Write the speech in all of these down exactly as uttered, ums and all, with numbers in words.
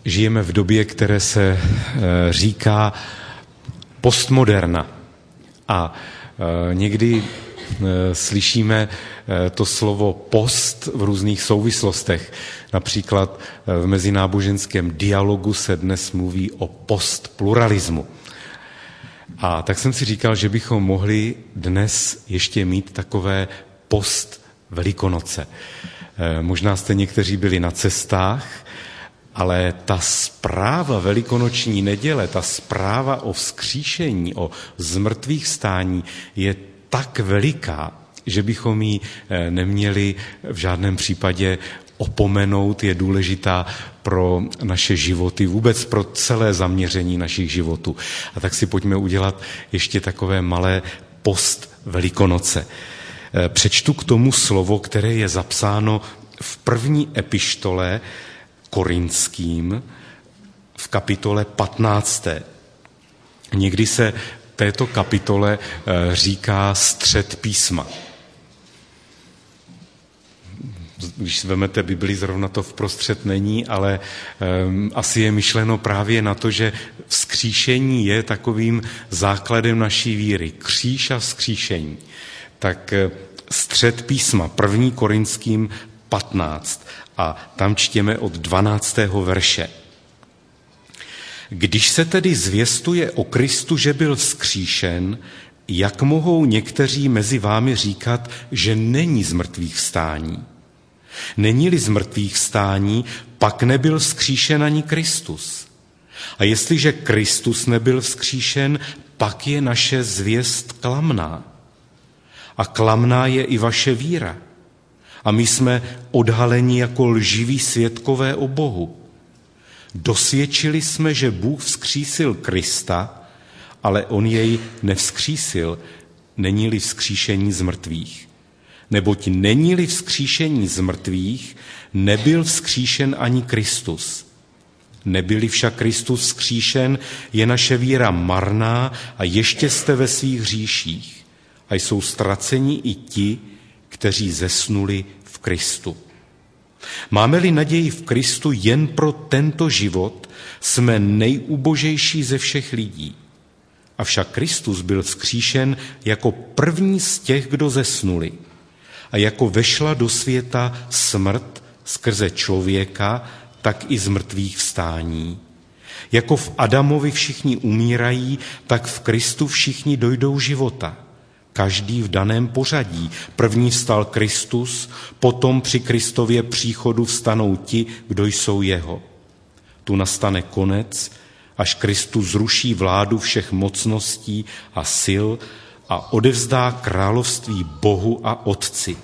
žijeme v době, které se říká postmoderna. A někdy slyšíme to slovo post v různých souvislostech. Například v mezináboženském dialogu se dnes mluví o postpluralismu. A tak jsem si říkal, že bychom mohli dnes ještě mít takové post Velikonoce. Možná jste někteří byli na cestách, ale ta zpráva velikonoční neděle, ta zpráva o vzkříšení, o zmrtvýchvstání je tak veliká, že bychom ji neměli v žádném případě opomenout, je důležitá pro naše životy, vůbec pro celé zaměření našich životů. A tak si pojďme udělat ještě takové malé post Velikonoce. Přečtu k tomu slovo, které je zapsáno v první epištole Korinským v kapitole patnácté. Někdy se této kapitole říká střed písma. Když vezmete Bibli, zrovna to vprostřed není, ale um, asi je myšleno právě na to, že vzkříšení je takovým základem naší víry. Kříž a vzkříšení. Tak střed písma, první Korinským patnáct. A tam čtěme od dvanáctého verše. Když se tedy zvěstuje o Kristu, že byl vzkříšen, jak mohou někteří mezi vámi říkat, že není zmrtvýchvstání? Není-li zmrtvýchvstání, pak nebyl vzkříšen ani Kristus. A jestliže Kristus nebyl vzkříšen, pak je naše zvěst klamná. A klamná je i vaše víra. A my jsme odhaleni jako lživí svědkové o Bohu. Dosvědčili jsme, že Bůh vzkřísil Krista, ale on jej nevzkřísil, není-li vzkříšení z mrtvých. Neboť není-li vzkříšení z mrtvých, nebyl vzkříšen ani Kristus. Nebyli však Kristus vzkříšen, je naše víra marná a ještě jste ve svých hříších. A jsou ztraceni i ti, kteří zesnuli v Kristu. Máme-li naději v Kristu jen pro tento život, jsme nejubožejší ze všech lidí. Avšak Kristus byl vzkříšen jako první z těch, kdo zesnuli. A jako vešla do světa smrt skrze člověka, tak i z mrtvých vstání. Jako v Adamovi všichni umírají, tak v Kristu všichni dojdou života. Každý v daném pořadí. První vstal Kristus, potom při Kristově příchodu vstanou ti, kdo jsou jeho. Tu nastane konec, až Kristus zruší vládu všech mocností a sil a odevzdá království Bohu a Otci.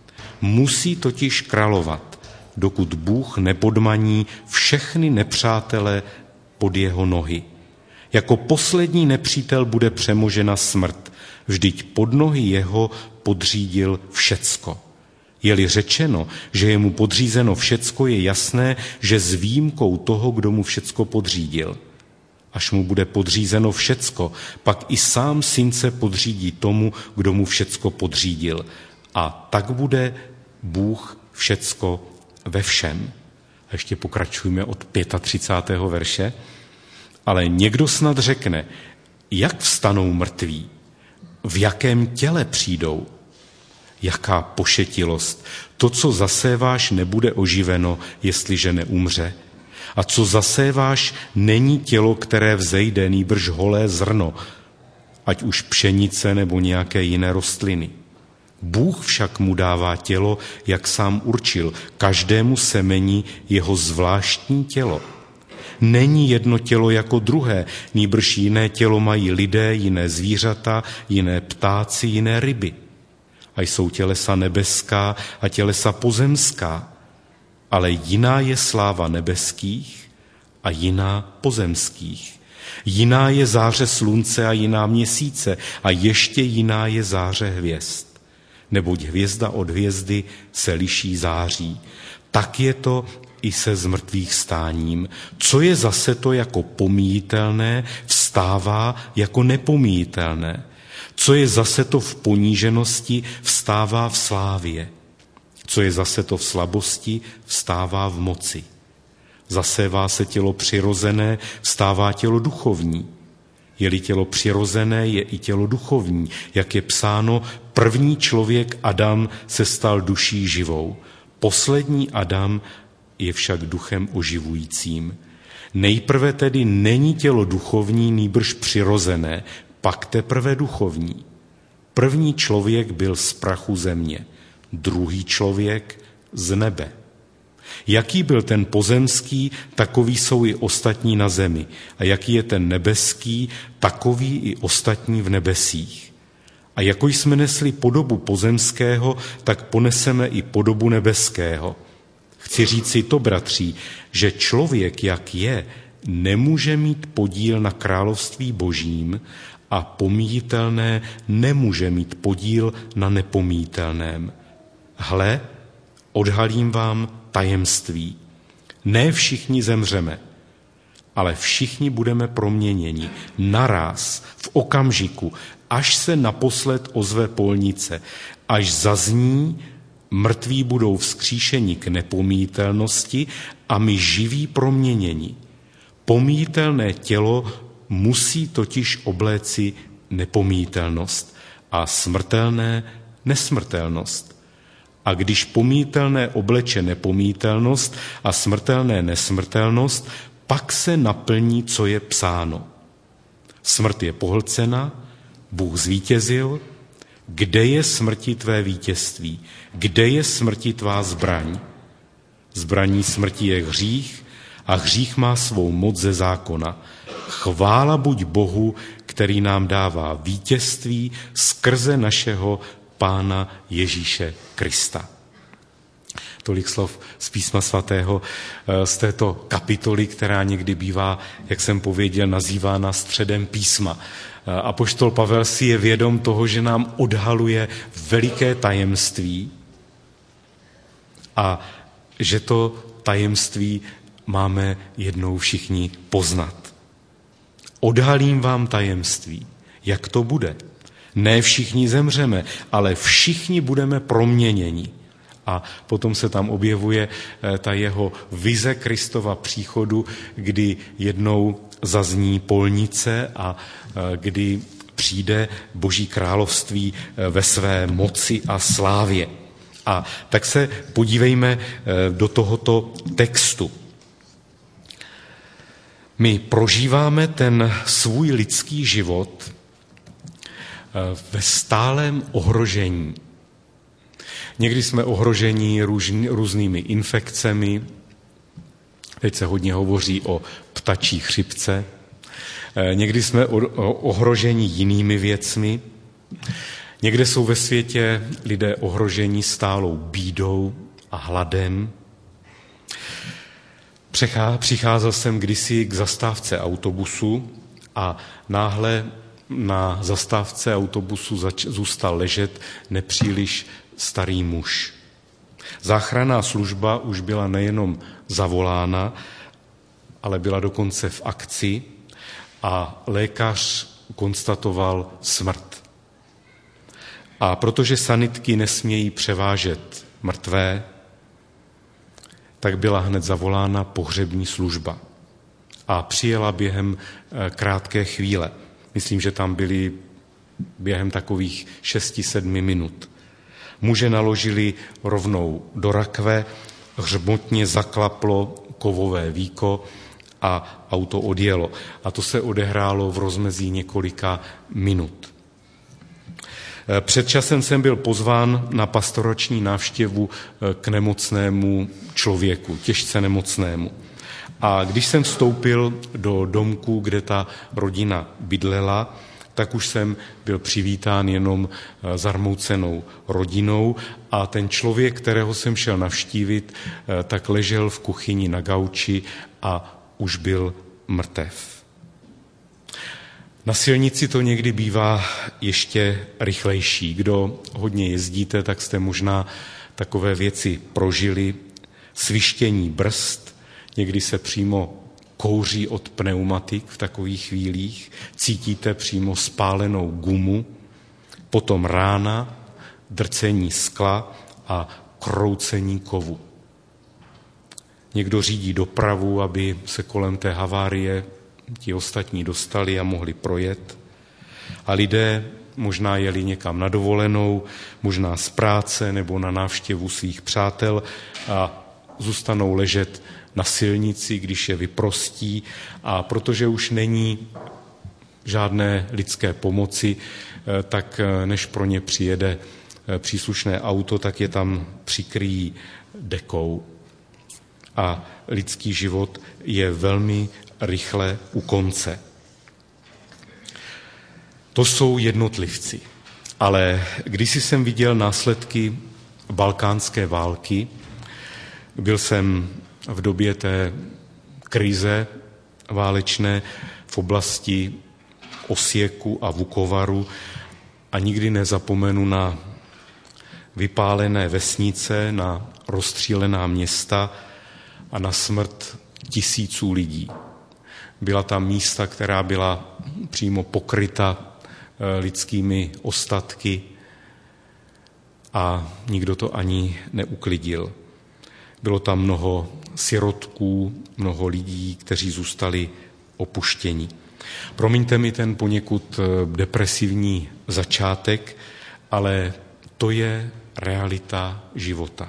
Musí totiž královat, dokud Bůh nepodmaní všechny nepřátele pod jeho nohy. Jako poslední nepřítel bude přemožena smrt, vždyť pod nohy jeho podřídil všecko. Je-li řečeno, že je mu podřízeno všecko, je jasné, že s výjimkou toho, kdo mu všecko podřídil. Až mu bude podřízeno všecko, pak i sám syn se podřídí tomu, kdo mu všecko podřídil. A tak bude Bůh všecko ve všem. A ještě pokračujeme od třicátého pátého verše. Ale někdo snad řekne, jak vstanou mrtví, v jakém těle přijdou. Jaká pošetilost. To, co zaséváš, nebude oživeno, jestliže neumře. A co zaséváš, není tělo, které vzejde, nýbrž holé zrno, ať už pšenice nebo nějaké jiné rostliny. Bůh však mu dává tělo, jak sám určil, každému semeni jeho zvláštní tělo. Není jedno tělo jako druhé, nýbrž jiné tělo mají lidé, jiné zvířata, jiné ptáci, jiné ryby. A jsou tělesa nebeská a tělesa pozemská, ale jiná je sláva nebeských a jiná pozemských. Jiná je záře slunce a jiná měsíce a ještě jiná je záře hvězd. Neboť hvězda od hvězdy se liší září. Tak je to i se zmrtvýchvstáním. Co je zase to jako pomíjitelné, vstává jako nepomíjitelné. Co je zase to v poníženosti, vstává v slávě. Co je zase to v slabosti, vstává v moci. Zasévá se tělo přirozené, vstává tělo duchovní. Je-li tělo přirozené, je i tělo duchovní. Jak je psáno, první člověk Adam se stal duší živou. Poslední Adam je však duchem oživujícím. Nejprve tedy není tělo duchovní, nýbrž přirozené, pak teprve duchovní. První člověk byl z prachu země, druhý člověk z nebe. Jaký byl ten pozemský, takový jsou i ostatní na zemi. A jaký je ten nebeský, takový i ostatní v nebesích. A jako jsme nesli podobu pozemského, tak poneseme i podobu nebeského. Chci říci to, bratří, že člověk, jak je, nemůže mít podíl na království božím a pomíjitelné nemůže mít podíl na nepomíjitelném. Hle, odhalím vám tajemství. Ne všichni zemřeme, ale všichni budeme proměněni naráz, v okamžiku, až se naposled ozve polnice, až zazní, mrtví budou vzkříšeni k nepomíjitelnosti a my živí proměněni. Pomíjitelné tělo musí totiž obléci nepomíjitelnost a smrtelné nesmrtelnost. A když pomíjitelné obleče nepomíjitelnost a smrtelné nesmrtelnost, pak se naplní, co je psáno. Smrt je pohlcena, Bůh zvítězil. Kde je smrti tvé vítězství? Kde je smrti tvá zbraň? Zbraní smrti je hřích a hřích má svou moc ze zákona. Chvála buď Bohu, který nám dává vítězství skrze našeho Pána Ježíše Krista. Tolik slov z Písma svatého, z této kapitoly, která někdy bývá, jak jsem pověděl, nazývána středem písma. Apoštol Pavel si je vědom toho, že nám odhaluje veliké tajemství a že to tajemství máme jednou všichni poznat. Odhalím vám tajemství. Jak to bude? Ne všichni zemřeme, ale všichni budeme proměněni. A potom se tam objevuje ta jeho vize Kristova příchodu, kdy jednou zazní polnice a kdy přijde Boží království ve své moci a slávě. A tak se podívejme do tohoto textu. My prožíváme ten svůj lidský život ve stálém ohrožení. Někdy jsme ohroženi různý, různými infekcemi, teď se hodně hovoří o ptačí chřipce, někdy jsme ohroženi jinými věcmi, někde jsou ve světě lidé ohroženi stálou bídou a hladem. Přicházel jsem kdysi k zastávce autobusu a náhle na zastávce autobusu zač- zůstal ležet nepříliš starý muž. Záchranná služba už byla nejenom zavolána, ale byla dokonce v akci a lékař konstatoval smrt. A protože sanitky nesmějí převážet mrtvé, tak byla hned zavolána pohřební služba. A přijela během krátké chvíle. Myslím, že tam byli během takových šesti, sedmi minut. Muže naložili rovnou do rakve, hřmotně zaklaplo kovové víko a auto odjelo. A to se odehrálo v rozmezí několika minut. Před časem jsem byl pozván na pastorační návštěvu k nemocnému člověku, těžce nemocnému. A když jsem vstoupil do domku, kde ta rodina bydlela, tak už jsem byl přivítán jenom zarmoucenou rodinou a ten člověk, kterého jsem šel navštívit, tak ležel v kuchyni na gauči a už byl mrtev. Na silnici to někdy bývá ještě rychlejší. Kdo hodně jezdíte, tak jste možná takové věci prožili. Svištění brzd, někdy se přímo kouří od pneumatik v takových chvílích, cítíte přímo spálenou gumu, potom rána, drcení skla a kroucení kovu. Někdo řídí dopravu, aby se kolem té havárie ti ostatní dostali a mohli projet. A lidé možná jeli někam na dovolenou, možná z práce nebo na návštěvu svých přátel a zůstanou ležet na silnici, když je vyprostí, a protože už není žádné lidské pomoci, tak než pro ně přijede příslušné auto, tak je tam přikryjí dekou. A lidský život je velmi rychle u konce. To jsou jednotlivci. Ale když jsem viděl následky balkánské války, byl jsem v době té krize válečné v oblasti Osieku a Vukovaru a nikdy nezapomenu na vypálené vesnice, na rozstřílená města a na smrt tisíců lidí. Byla tam místa, která byla přímo pokryta lidskými ostatky a nikdo to ani neuklidil. Bylo tam mnoho sirotků, mnoho lidí, kteří zůstali opuštěni. Promiňte mi ten poněkud depresivní začátek, ale to je realita života.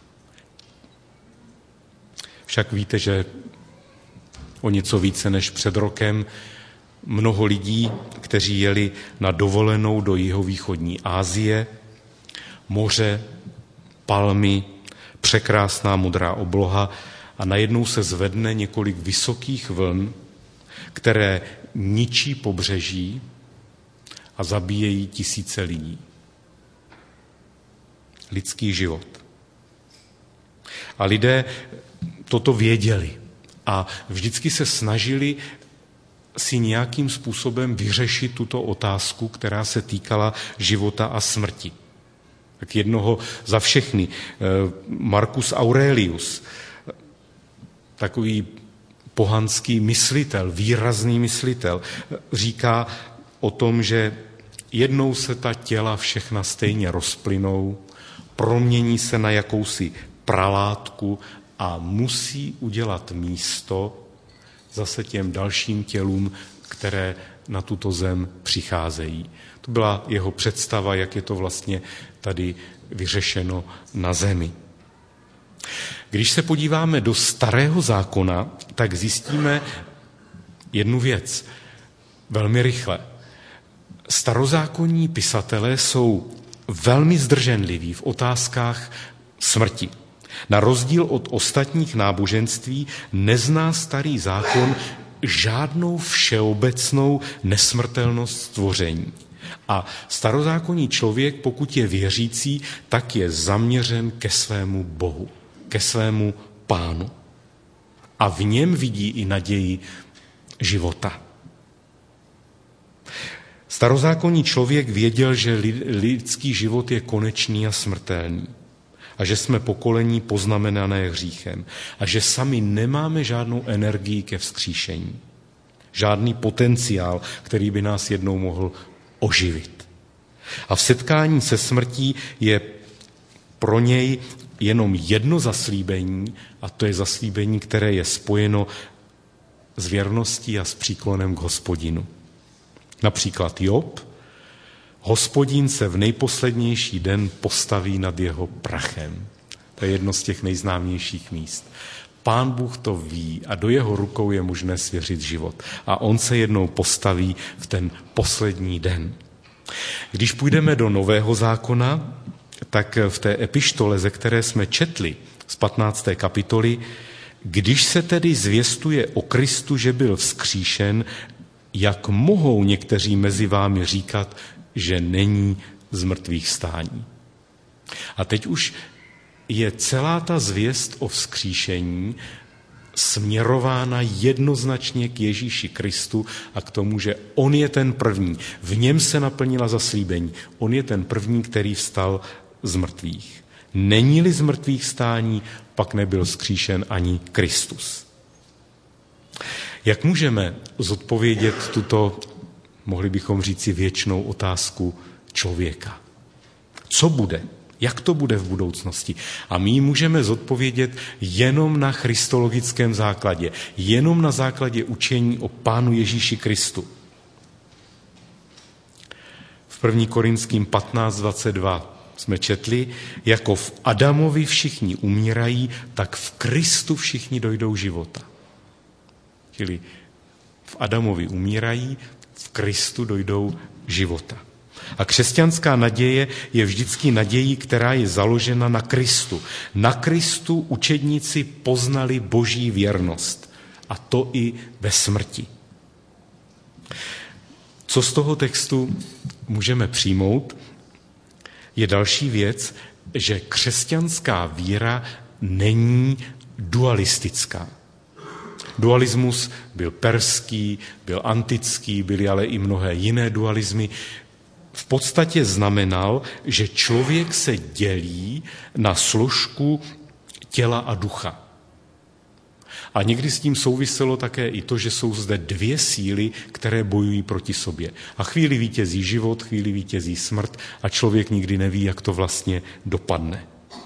Však víte, že o něco více než před rokem mnoho lidí, kteří jeli na dovolenou do jihovýchodní Asie, moře, palmy, překrásná modrá obloha a najednou se zvedne několik vysokých vln, které ničí pobřeží a zabíjejí tisíce lidí. Lidský život. A lidé toto věděli a vždycky se snažili si nějakým způsobem vyřešit tuto otázku, která se týkala života a smrti. Tak jednoho za všechny, Marcus Aurelius, takový pohanský myslitel, výrazný myslitel, říká o tom, že jednou se ta těla všechna stejně rozplynou, promění se na jakousi pralátku a musí udělat místo zase těm dalším tělům, které na tuto zem přicházejí. To byla jeho představa, jak je to vlastně tady vyřešeno na zemi. Když se podíváme do Starého zákona, tak zjistíme jednu věc velmi rychle. Starozákonní pisatelé jsou velmi zdrženliví v otázkách smrti. Na rozdíl od ostatních náboženství nezná Starý zákon žádnou všeobecnou nesmrtelnost stvoření. A starozákonní člověk, pokud je věřící, tak je zaměřen ke svému Bohu, ke svému Pánu. A v něm vidí i naději života. Starozákonní člověk věděl, že lidský život je konečný a smrtelný. A že jsme pokolení poznamenané hříchem. A že sami nemáme žádnou energii ke vzkříšení. Žádný potenciál, který by nás jednou mohl oživit. A v setkání se smrtí je pro něj jenom jedno zaslíbení, a to je zaslíbení, které je spojeno s věrností a s příklonem k Hospodinu. Například Job, Hospodin se v nejposlednější den postaví nad jeho prachem. To je jedno z těch nejznámějších míst. Pán Bůh to ví a do jeho rukou je možné svěřit život. A on se jednou postaví v ten poslední den. Když půjdeme do Nového zákona, tak v té epištole, ze které jsme četli z patnácté kapitoly, když se tedy zvěstuje o Kristu, že byl vzkříšen, jak mohou někteří mezi vámi říkat, že není z mrtvých stání. A teď už je celá ta zvěst o vzkříšení směrována jednoznačně k Ježíši Kristu a k tomu, že on je ten první. V něm se naplnila zaslíbení. On je ten první, který vstal z mrtvých. Není-li z mrtvých stání, pak nebyl vzkříšen ani Kristus. Jak můžeme zodpovědět tuto, mohli bychom říci, věčnou otázku člověka? Co bude, Jak to bude v budoucnosti? A my můžeme zodpovědět jenom na christologickém základě, jenom na základě učení o Pánu Ježíši Kristu. V první Korinským patnáct dvacet dva jsme četli, jako v Adamovi všichni umírají, tak v Kristu všichni dojdou života. Čili v Adamovi umírají, v Kristu dojdou života. A křesťanská naděje je vždycky nadějí, která je založena na Kristu. Na Kristu učedníci poznali Boží věrnost. A to i ve smrti. Co z toho textu můžeme přijmout, je další věc, že křesťanská víra není dualistická. Dualismus byl perský, byl antický, byly ale i mnohé jiné dualismy. V podstatě znamenal, že člověk se dělí na složku těla a ducha. A někdy s tím souviselo také i to, že jsou zde dvě síly, které bojují proti sobě. A chvíli vítězí život, chvíli vítězí smrt a člověk nikdy neví, jak to vlastně dopadne.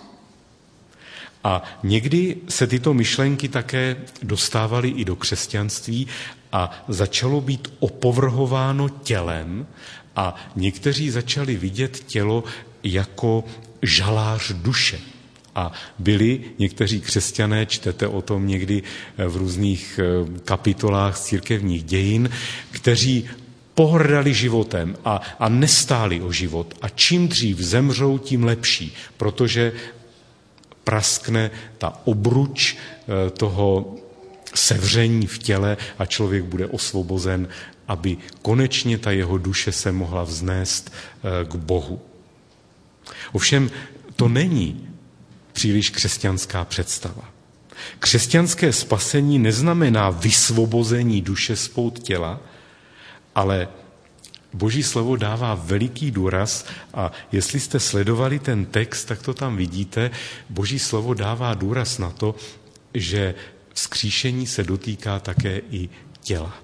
A někdy se tyto myšlenky také dostávaly i do křesťanství a začalo být opovrhováno tělem a někteří začali vidět tělo jako žalář duše. A byli někteří křesťané, čtete o tom někdy v různých kapitolách z církevních dějin, kteří pohrdali životem a, a nestáli o život. A čím dřív zemřou, tím lepší, protože praskne ta obruč toho sevření v těle a člověk bude osvobozen, aby konečně ta jeho duše se mohla vznést k Bohu. Ovšem to není příliš křesťanská představa. Křesťanské spasení neznamená vysvobození duše z pout těla, ale Boží slovo dává veliký důraz a jestli jste sledovali ten text, tak to tam vidíte. Boží slovo dává důraz na to, že vzkříšení se dotýká také i těla.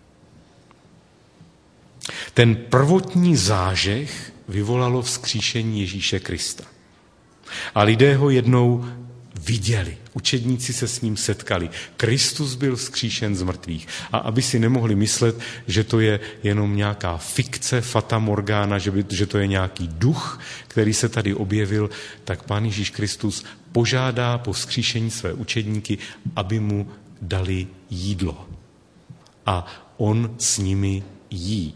Ten prvotní zážeh vyvolalo vzkříšení Ježíše Krista. A lidé ho jednou viděli. Učedníci se s ním setkali. Kristus byl vzkříšen z mrtvých. A aby si nemohli myslet, že to je jenom nějaká fikce, fata morgana, že, by, že to je nějaký duch, který se tady objevil, tak Pán Ježíš Kristus požádá po vzkříšení své učedníky, aby mu dali jídlo. A on s nimi jí.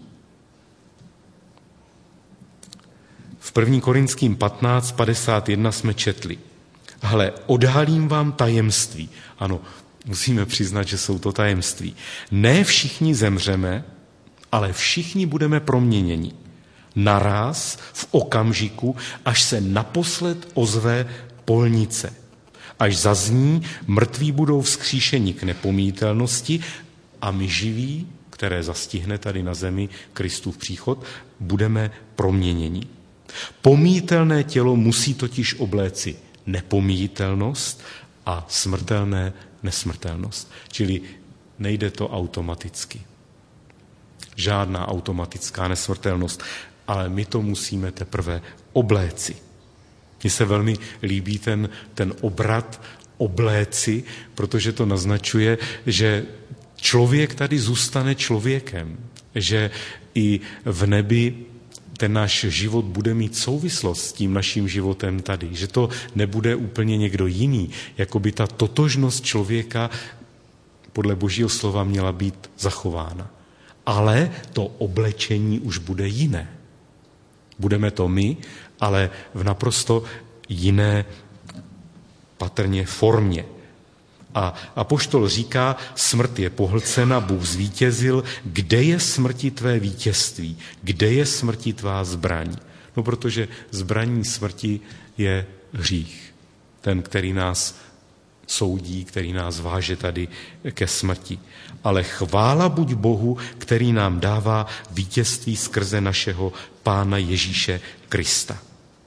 V první Korinským patnáct padesát jedna jsme četli. Hle, odhalím vám tajemství. Ano, musíme přiznat, že jsou to tajemství. Ne všichni zemřeme, ale všichni budeme proměněni. Naráz, v okamžiku, až se naposled ozve polnice. Až zazní, mrtví budou vzkříšeni k nepomítelnosti a my živí, které zastihne tady na zemi Kristův příchod, budeme proměněni. Pomítelné tělo musí totiž obléci nepomítelnost a smrtelné nesmrtelnost. Čili nejde to automaticky. Žádná automatická nesmrtelnost, ale my to musíme teprve obléci. Mně se velmi líbí ten, ten obrat obléci, protože to naznačuje, že člověk tady zůstane člověkem, že i v nebi ten náš život bude mít souvislost s tím naším životem tady, že to nebude úplně někdo jiný, jako by ta totožnost člověka podle Božího slova měla být zachována. Ale to oblečení už bude jiné. Budeme to my, ale v naprosto jiné patrně formě. A apoštol říká, smrt je pohlcena, Bůh zvítězil, kde je smrti tvé vítězství, kde je smrti tvá zbraň? No protože zbraní smrti je hřích, ten, který nás soudí, který nás váže tady ke smrti. Ale chvála buď Bohu, který nám dává vítězství skrze našeho Pána Ježíše Krista.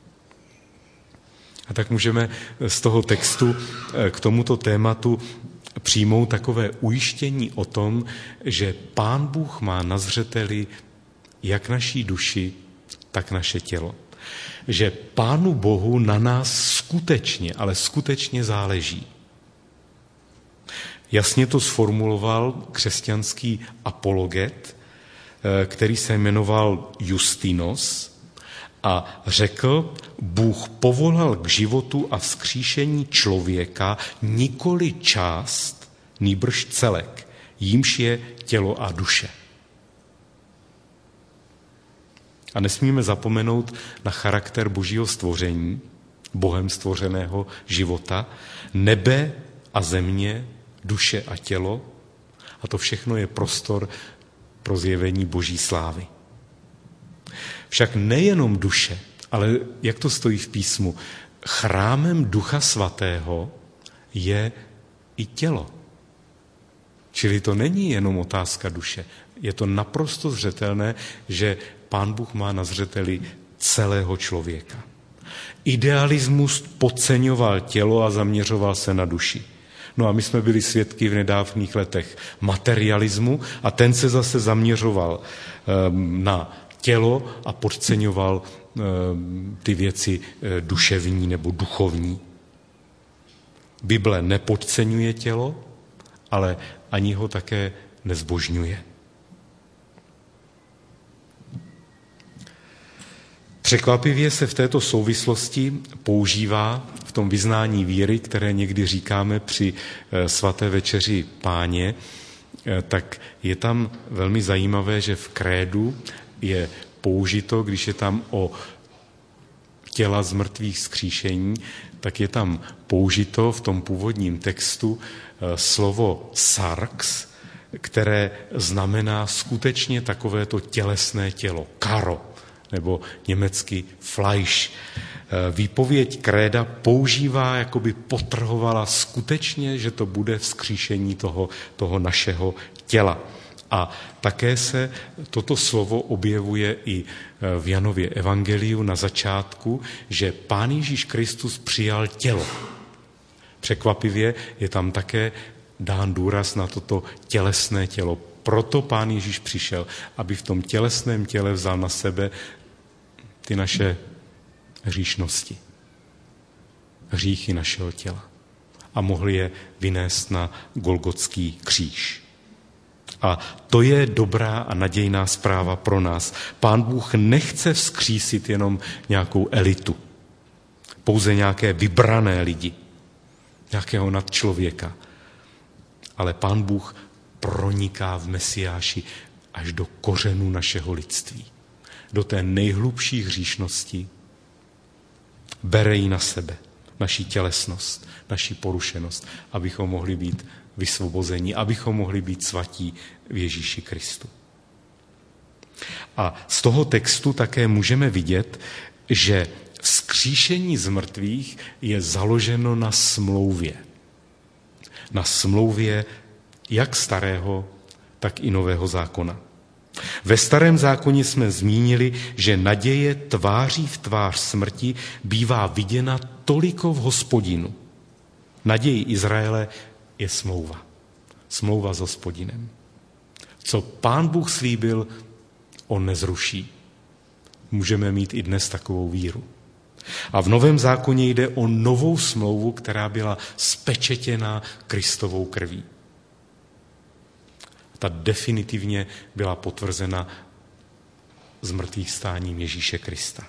A tak můžeme z toho textu k tomuto tématu přijmout takové ujištění o tom, že Pán Bůh má na zřeteli jak naší duši, tak naše tělo. že Pánu Bohu na nás skutečně, ale skutečně záleží. Jasně to sformuloval křesťanský apologet, který se jmenoval Justinus a řekl, Bůh povolal k životu a vzkříšení člověka nikoli část, nýbrž celek, jímž je tělo a duše. A nesmíme zapomenout na charakter Božího stvoření, Bohem stvořeného života, nebe a země, duše a tělo, a to všechno je prostor pro zjevení Boží slávy. Však nejenom duše, ale jak to stojí v písmu, chrámem Ducha Svatého je i tělo. Čili to není jenom otázka duše. Je to naprosto zřetelné, že Pán Bůh má na zřeteli celého člověka. Idealismus podceňoval tělo a zaměřoval se na duši. No a my jsme byli svědky v nedávných letech materialismu a ten se zase zaměřoval um, na tělo a podceňoval um, ty věci uh, duševní nebo duchovní. Bible nepodceňuje tělo, ale ani ho také nezbožňuje. Překvapivě se v této souvislosti používá v tom vyznání víry, které někdy říkáme při svaté večeři Páně, tak je tam velmi zajímavé, že v krédu je použito, když je tam o těla z mrtvých vzkříšení, tak je tam použito v tom původním textu slovo sarx, které znamená skutečně takovéto tělesné tělo, karo, nebo německy Fleisch. Výpověď kréda používá, jakoby potrhovala skutečně, že to bude vzkříšení toho, toho našeho těla. A také se toto slovo objevuje i v Janově evangeliu na začátku, že Pán Ježíš Kristus přijal tělo. Překvapivě je tam také dán důraz na toto tělesné tělo. Proto Pán Ježíš přišel, aby v tom tělesném těle vzal na sebe ty naše hříšnosti, hříchy našeho těla a mohli je vynést na Golgotský kříž. A to je dobrá a nadějná zpráva pro nás. Pán Bůh nechce vzkřísit jenom nějakou elitu, pouze nějaké vybrané lidi, nějakého nadčlověka, ale Pán Bůh proniká v Mesiáši až do kořenů našeho lidství, do té nejhlubší hříšnosti, bere ji na sebe, naši tělesnost, naši porušenost, abychom mohli být vysvobození, abychom mohli být svatí v Ježíši Kristu. A z toho textu také můžeme vidět, že vzkříšení z mrtvých je založeno na smlouvě. Na smlouvě jak starého, tak i nového zákona. Ve starém zákoně jsme zmínili, že naděje tváří v tvář smrti bývá viděna toliko v Hospodinu. Naději Izraele je smlouva. Smlouva s Hospodinem. Co Pán Bůh slíbil, on nezruší. Můžeme mít i dnes takovou víru. A v Novém zákoně jde o novou smlouvu, která byla spečetěna Kristovou krví. Ta definitivně byla potvrzena zmrtvých stáním Ježíše Krista.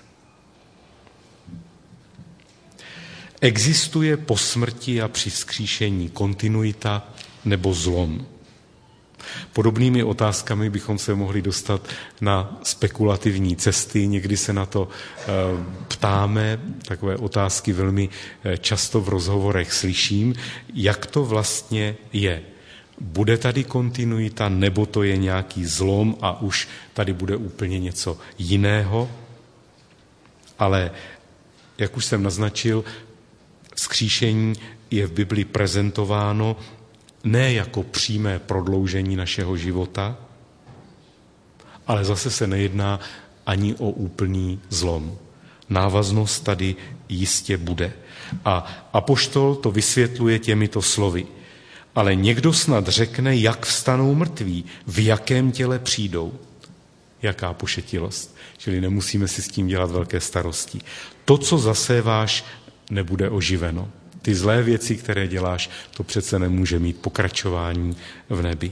Existuje po smrti a při vzkříšení kontinuita nebo zlom? Podobnými otázkami bychom se mohli dostat na spekulativní cesty, někdy se na to ptáme, takové otázky velmi často v rozhovorech slyším, jak to vlastně je. Bude tady kontinuita, nebo to je nějaký zlom a už tady bude úplně něco jiného? Ale, jak už jsem naznačil, vzkříšení je v Bibli prezentováno ne jako přímé prodloužení našeho života, ale zase se nejedná ani o úplný zlom. Návaznost tady jistě bude. A apoštol to vysvětluje těmito slovy. Ale někdo snad řekne, jak vstanou mrtví, v jakém těle přijdou. jaká pošetilost. Čili nemusíme si s tím dělat velké starosti. To, co zaséváš, nebude oživeno. Ty zlé věci, které děláš, to přece nemůže mít pokračování v nebi.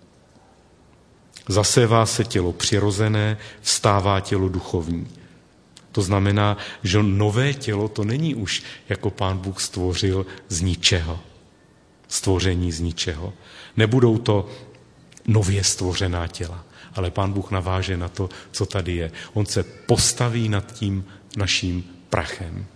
Zasévá se tělo přirozené, vstává tělo duchovní. To znamená, že nové tělo to není už, jako Pán Bůh stvořil z ničeho. Stvoření z ničeho. Nebudou to nově stvořená těla, ale Pán Bůh naváže na to, co tady je. On se postaví nad tím naším prachem.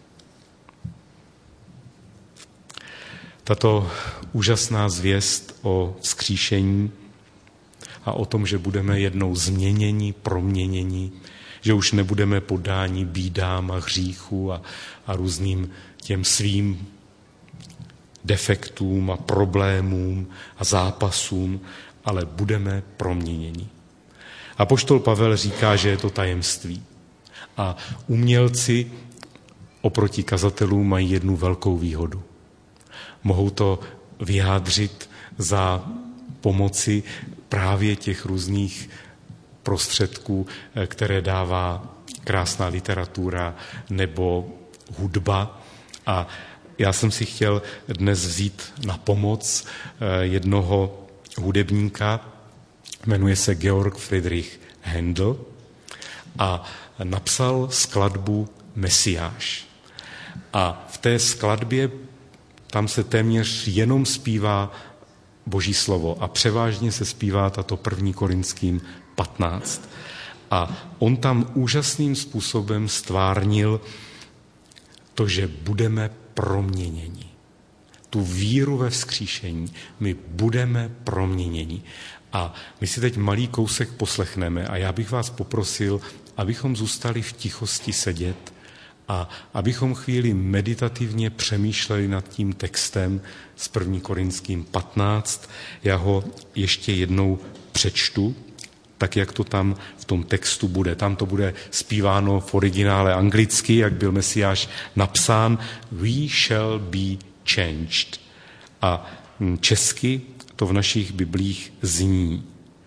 Tato úžasná zvěst o vzkříšení a o tom, že budeme jednou změněni, proměněni, že už nebudeme poddáni bídám a hříchu a, a různým těm svým defektům a problémům a zápasům, ale budeme proměněni. Apoštol Pavel říká, že je to tajemství. A umělci oproti kazatelům mají jednu velkou výhodu. Mohou to vyjádřit za pomoci právě těch různých prostředků, které dává krásná literatura nebo hudba. A já jsem si chtěl dnes vzít na pomoc jednoho hudebníka, jmenuje se Georg Friedrich Händel a napsal skladbu Mesiáš. A v té skladbě tam se téměř jenom zpívá Boží slovo a převážně se zpívá tato první Korinským patnáct. A on tam úžasným způsobem stvárnil to, že budeme proměněni. Tu víru ve vzkříšení, my budeme proměněni. A my si teď malý kousek poslechneme a já bych vás poprosil, abychom zůstali v tichosti sedět a abychom chvíli meditativně přemýšleli nad tím textem z první Korinským patnáct. Já ho ještě jednou přečtu, tak jak to tam v tom textu bude. Tam to bude zpíváno v originále anglicky, jak byl Mesiáš napsán. We shall be changed. A česky to v našich biblích zní.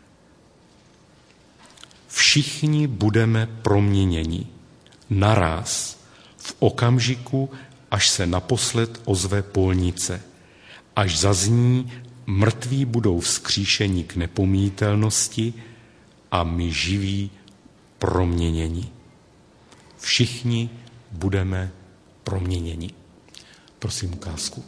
Všichni budeme proměněni naráz, v okamžiku, až se naposled ozve polnice, až zazní, mrtví budou vzkříšeni k nepomítelnosti a my živí proměněni. Všichni budeme proměněni. Prosím ukázku.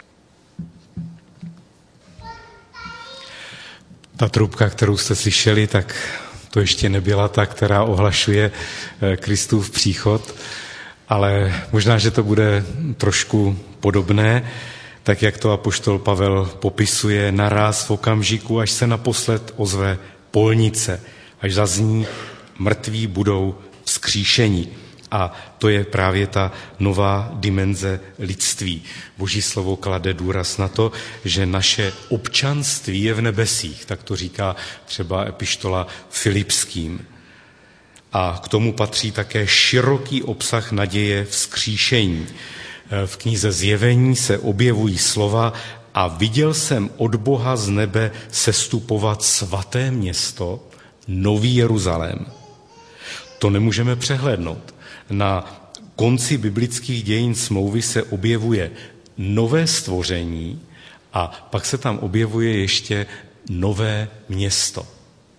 Ta trubka, kterou jste slyšeli, tak to ještě nebyla ta, která ohlašuje Kristův příchod, ale možná, že to bude trošku podobné, tak jak to apoštol Pavel popisuje, naráz v okamžiku, až se naposled ozve polnice, až zazní, mrtví budou vzkříšeni. A to je právě ta nová dimenze lidství. Boží slovo klade důraz na to, že naše občanství je v nebesích, tak to říká třeba epištola Filipským. A k tomu patří také široký obsah naděje vzkříšení. V knize Zjevení se objevují slova a viděl jsem od Boha z nebe sestupovat svaté město, Nový Jeruzalém. To nemůžeme přehlédnout. Na konci biblických dějin smlouvy se objevuje nové stvoření a pak se tam objevuje ještě nové město.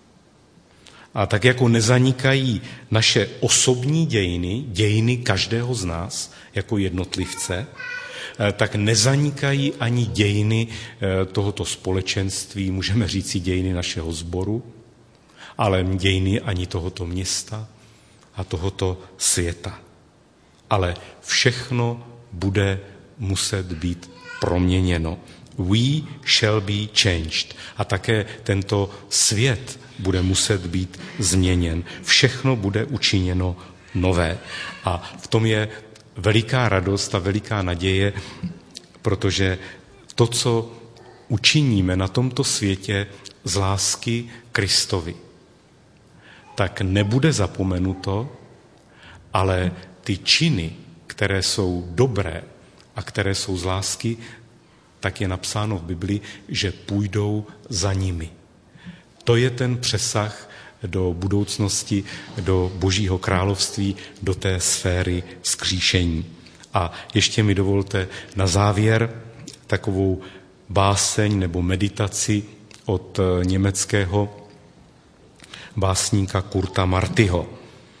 A tak jako nezanikají naše osobní dějiny, dějiny každého z nás jako jednotlivce, tak nezanikají ani dějiny tohoto společenství, můžeme říci dějiny našeho sboru, ale dějiny ani tohoto města a tohoto světa. Ale všechno bude muset být proměněno. We shall be changed. A také tento svět bude muset být změněn. Všechno bude učiněno nové. A v tom je veliká radost a veliká naděje, protože to, co učiníme na tomto světě z lásky Kristovi, tak nebude zapomenuto, ale ty činy, které jsou dobré a které jsou z lásky, tak je napsáno v Biblii, že půjdou za nimi. To je ten přesah do budoucnosti, do Božího království, do té sféry vzkříšení. A ještě mi dovolte na závěr takovou báseň nebo meditaci od německého básníka Kurta Martyho.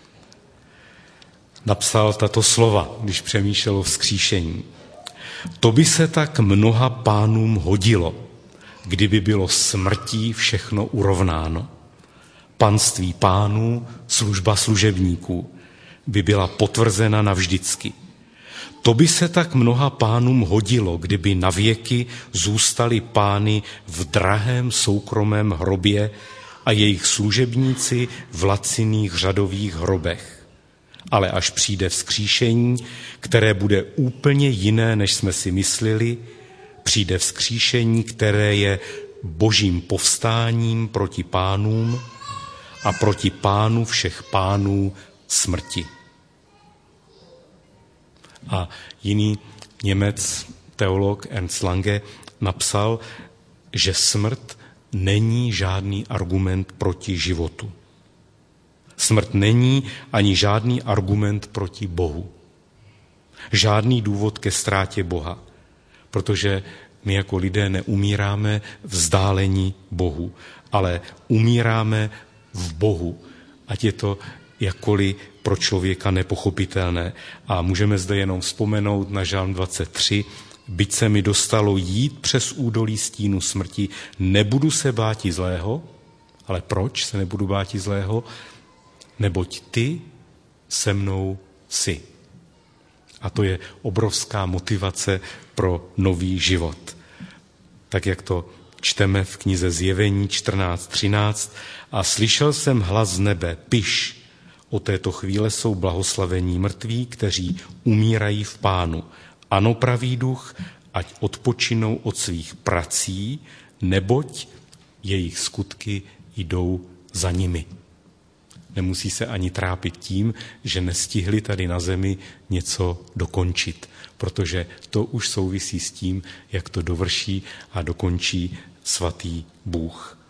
Napsal tato slova, když přemýšlel o vzkříšení. To by se tak mnoha pánům hodilo, kdyby bylo smrtí všechno urovnáno. Panství pánů, služba služebníků by byla potvrzena navždycky. To by se tak mnoha pánům hodilo, kdyby navěky zůstali pány v drahém soukromém hrobě a jejich služebníci v laciných řadových hrobech. Ale až přijde vzkříšení, které bude úplně jiné, než jsme si mysleli, přijde vzkříšení, které je Božím povstáním proti pánům a proti pánu všech pánů smrti. A jiný Němec, teolog Ernst Lange, napsal, že smrt není žádný argument proti životu. Smrt není ani žádný argument proti Bohu. Žádný důvod ke ztrátě Boha, protože my jako lidé neumíráme vzdálení Bohu, ale umíráme v Bohu, ať je to jakkoliv pro člověka nepochopitelné. A můžeme zde jenom vzpomenout na Žalm dvacet tři, byť se mi dostalo jít přes údolí stínu smrti, nebudu se báti zlého, ale proč se nebudu báti zlého? Neboť ty se mnou jsi. A to je obrovská motivace pro nový život. Tak jak to čteme v knize Zjevení čtrnáct třináct. A slyšel jsem hlas z nebe, piš, o této chvíle jsou blahoslavení mrtví, kteří umírají v Pánu. Ano, pravý duch, ať odpočinou od svých prací, neboť jejich skutky jdou za nimi. Nemusí se ani trápit tím, že nestihli tady na zemi něco dokončit, protože to už souvisí s tím, jak to dovrší a dokončí svatý Bůh.